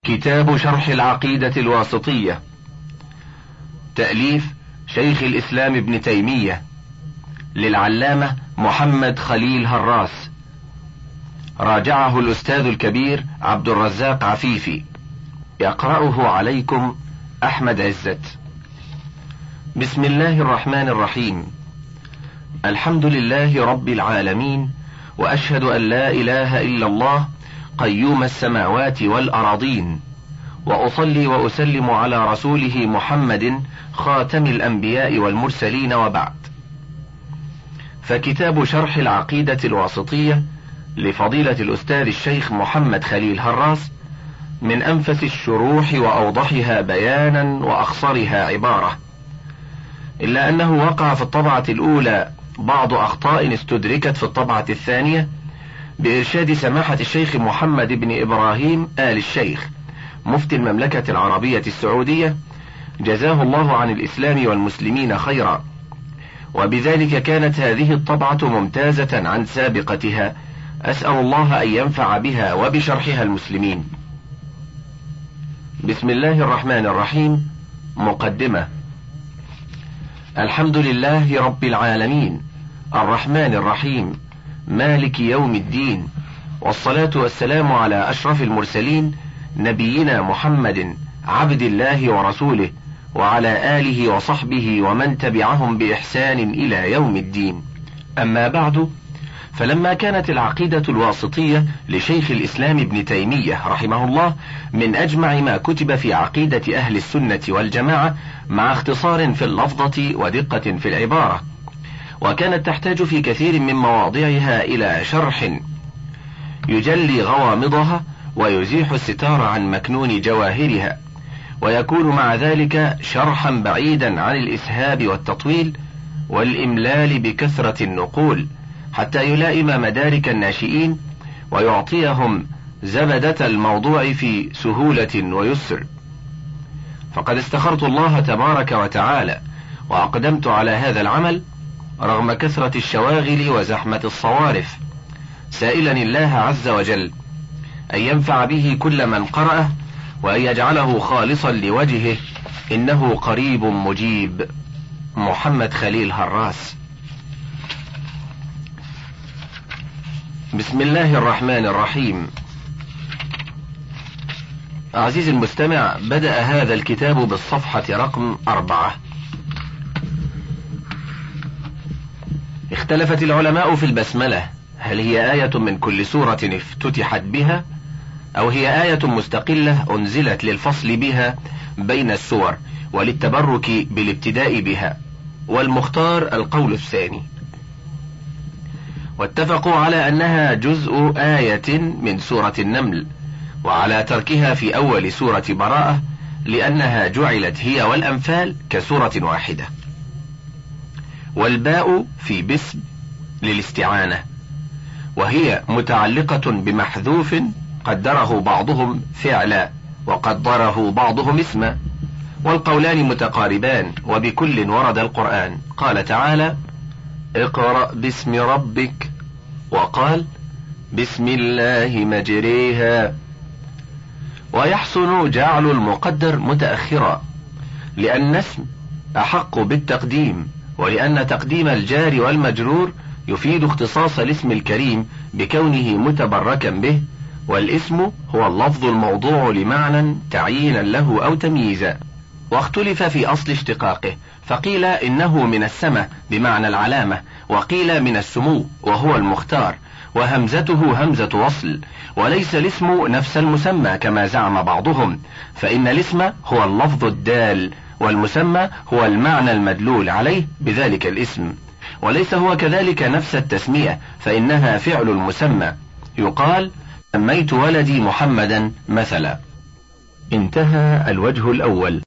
كتاب شرح العقيدة الواسطية، تأليف شيخ الإسلام ابن تيمية، للعلامة محمد خليل هراس، راجعه الأستاذ الكبير عبد الرزاق عفيفي، يقرأه عليكم أحمد عزت. بسم الله الرحمن الرحيم. الحمد لله رب العالمين، وأشهد أن لا إله إلا الله قيوم السماوات والأراضين، وأصلي وأسلم على رسوله محمد خاتم الأنبياء والمرسلين، وبعد. فكتاب شرح العقيدة الواسطية لفضيلة الأستاذ الشيخ محمد خليل هراس من أنفس الشروح وأوضحها بيانا وأخصرها عبارة، إلا أنه وقع في الطبعة الأولى بعض أخطاء استدركت في الطبعة الثانية بإرشاد سماحة الشيخ محمد بن إبراهيم آل الشيخ مفتي المملكة العربية السعودية، جزاه الله عن الإسلام والمسلمين خيرا، وبذلك كانت هذه الطبعة ممتازة عن سابقتها، أسأل الله أن ينفع بها وبشرحها المسلمين. بسم الله الرحمن الرحيم. مقدمة. الحمد لله رب العالمين الرحمن الرحيم مالك يوم الدين، والصلاة والسلام على أشرف المرسلين نبينا محمد عبد الله ورسوله، وعلى آله وصحبه ومن تبعهم بإحسان إلى يوم الدين. أما بعد، فلما كانت العقيدة الواسطية لشيخ الإسلام ابن تيمية رحمه الله من أجمع ما كتب في عقيدة أهل السنة والجماعة، مع اختصار في اللفظة ودقة في العبارة، وكانت تحتاج في كثير من مواضعها إلى شرح يجلي غوامضها ويزيح الستار عن مكنون جواهرها، ويكون مع ذلك شرحا بعيدا عن الإسهاب والتطويل والإملال بكثرة النقول، حتى يلائم مدارك الناشئين ويعطيهم زبدة الموضوع في سهولة ويسر. فقد استخرت الله تبارك وتعالى وأقدمت على هذا العمل رغم كثرة الشواغل وزحمة الصوارف، سائلا الله عز وجل أن ينفع به كل من قرأه، وأن يجعله خالصا لوجهه، إنه قريب مجيب. محمد خليل هراس. بسم الله الرحمن الرحيم. عزيزي المستمع، بدأ هذا الكتاب بالصفحة رقم 4. اختلفت العلماء في البسملة، هل هي آية من كل سورة افتتحت بها، أو هي آية مستقلة أنزلت للفصل بها بين السور وللتبرك بالابتداء بها، والمختار القول الثاني. واتفقوا على أنها جزء آية من سورة النمل، وعلى تركها في أول سورة براءة، لأنها جعلت هي والأنفال كسورة واحدة. والباء في بسم للاستعانة، وهي متعلقة بمحذوف قدره بعضهم فعلا وقدره بعضهم اسما، والقولان متقاربان، وبكل ورد القرآن. قال تعالى: اقرأ باسم ربك، وقال: بسم الله مجريها. ويحسن جعل المقدر متأخرا، لأن اسم أحق بالتقديم، ولأن تقديم الجار والمجرور يفيد اختصاص الاسم الكريم بكونه متبركا به، والاسم هو اللفظ الموضوع لمعنى تعيينا له أو تمييزا. واختلف في أصل اشتقاقه، فقيل إنه من السمة بمعنى العلامة، وقيل من السمو وهو المختار، وهمزته همزة وصل، وليس الاسم نفس المسمى كما زعم بعضهم، فإن الاسم هو اللفظ الدال، والمسمى هو المعنى المدلول عليه بذلك الاسم، وليس هو كذلك نفس التسمية، فإنها فعل المسمى. يقال: سميت ولدي محمدا مثلا. انتهى الوجه الأول.